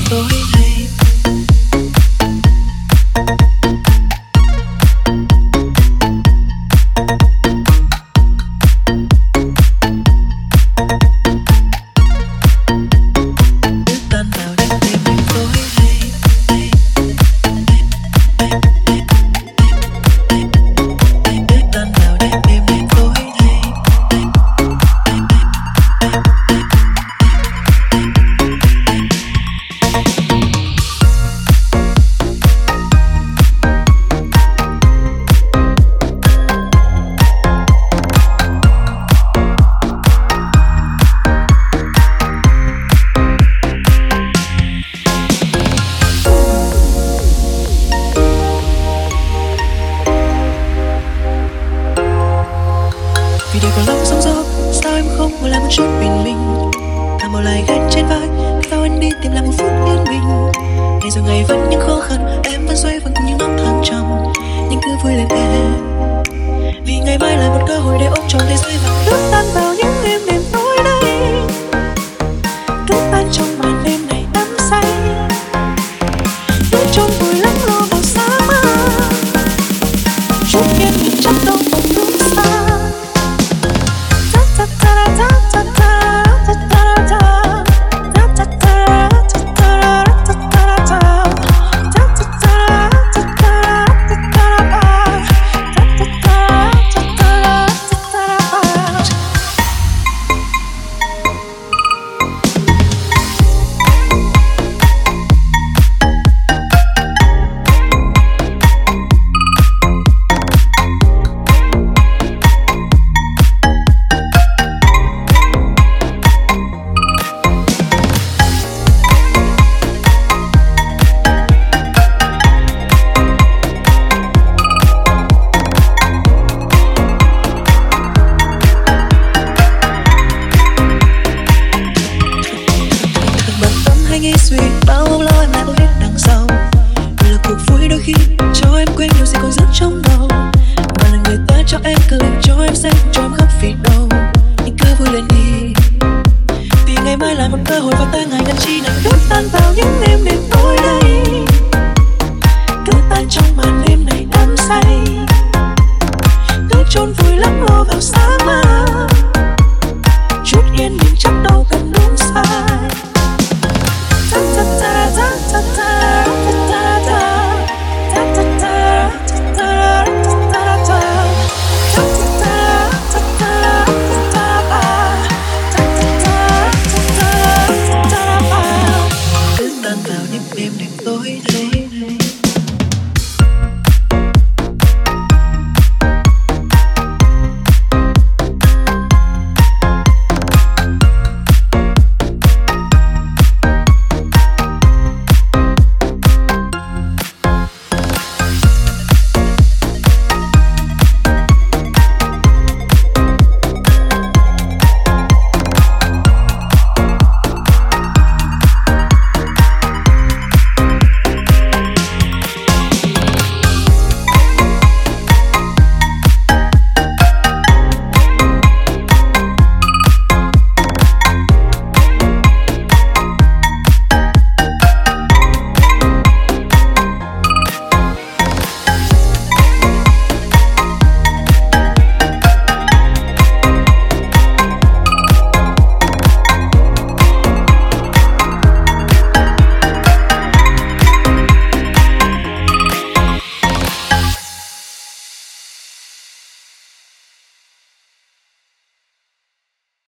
tối nay. Vì đời còn lắm sóng gió, sao em không ngồi lại một chút bình minh? Thả một lời gánh trên vai, sao anh đi tìm lại một phút yên bình? Ngày rồi ngày vẫn những khó khăn, em vẫn xoay vần cùng những năm tháng trầm, nhưng cứ vui lên em. Vì ngày mai là một cơ hội để ôm trọn thế giới và nước tan vào những đêm đêm tối đây. Nước tan trong màn đêm này đắm say, nước trốn vùi lắng lo vào sáng mai. Chút yên bình chắc đâu còn đúng xa. Nghĩ suy bao âu lo em lại có hết đằng sau. Đây là cuộc vui đôi khi cho em quên điều gì còn giữ trong đầu. Và là người ta cho em cười, cho em xem, cho em khóc vì đâu. Nhưng cứ vui lên đi, vì ngày mai là một cơ hội và ta ngại ngần chi này. Cứ tan vào những đêm đêm tối đây, cứ tan trong màn đêm này đắm say, cứ chôn vùi lắng lo vào sáng mai. Chút yên bình chắc đâu cần đúng sai. Cứ tan vào những đêm đêm tối đây.